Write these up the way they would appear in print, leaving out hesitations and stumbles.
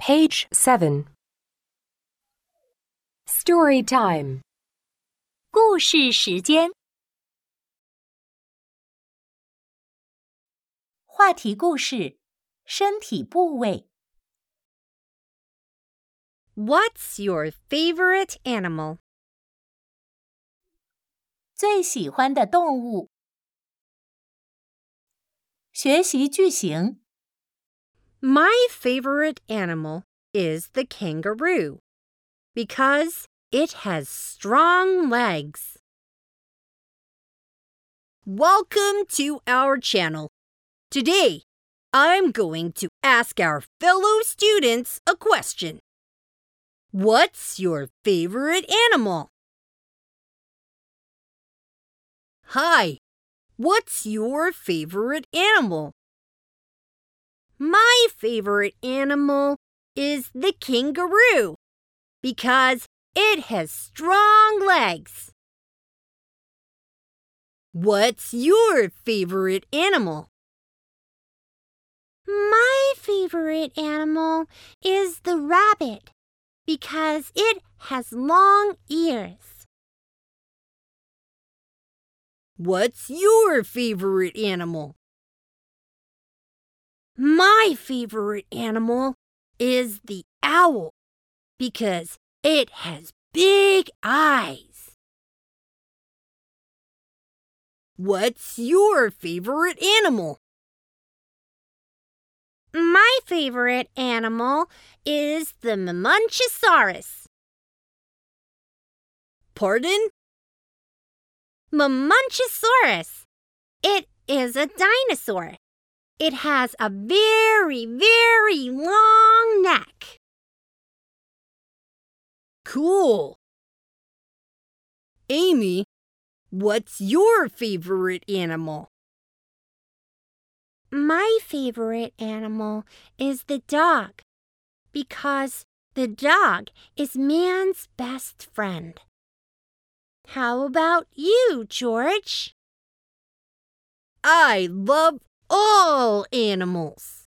Page 7. Story time. 故事时间。话题故事：身体部位。 What's your favorite animal? 最喜欢的动物。学习句型。 My favorite animal is the kangaroo because it has strong legs. Welcome to our channel. Today, I'm going to ask our fellow students a question. What's your favorite animal? Hi, what's your favorite animal? My favorite animal is the kangaroo because it has strong legs. What's your favorite animal? My favorite animal is the rabbit because it has long ears. What's your favorite animal? My favorite animal is the owl because it has big eyes. What's your favorite animal? My favorite animal is the Mamenchisaurus. Pardon? Mamenchisaurus. It is a dinosaur. It has a very, very long neck. Cool. Amy, what's your favorite animal? My favorite animal is the dog because the dog is man's best friend. How about you, George? I love all animals.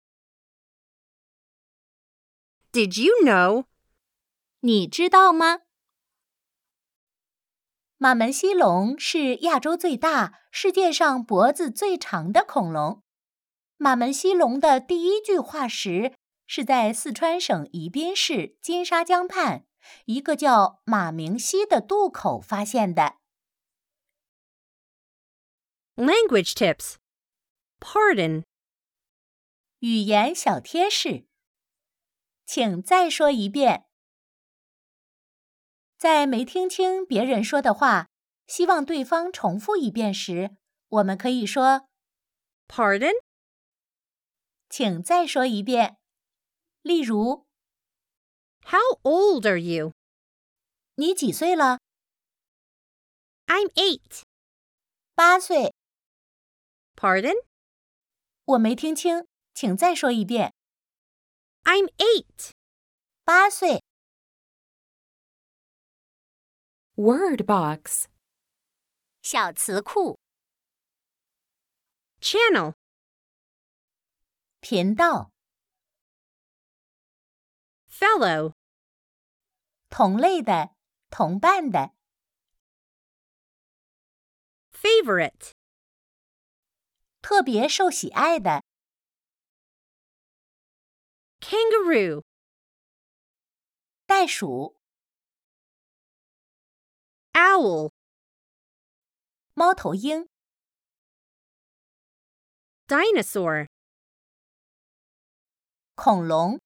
Did you know? 你知道吗？马门溪龙是亚洲最大、世界上脖子最长的恐龙。马门溪龙的第一具化石是在四川省宜宾市金沙江畔一个叫马明溪的渡口发现的。 Language tips. Pardon. 语言小贴士，请再说一遍。在没听清别人说的话，希望对方重复一遍时，我们可以说 Pardon? 请再说一遍。例如 How old are you? 你几岁了？ I'm 8. 8岁。 Pardon? 我没听清，请再说一遍。 I'm 8. 8岁。 Word box. 小词库 Channel. 频道 Fellow. 同类的同伴的 Favorite. 特别受喜爱的 Kangaroo. 袋鼠 Owl. 猫头鹰 Dinosaur. 恐龙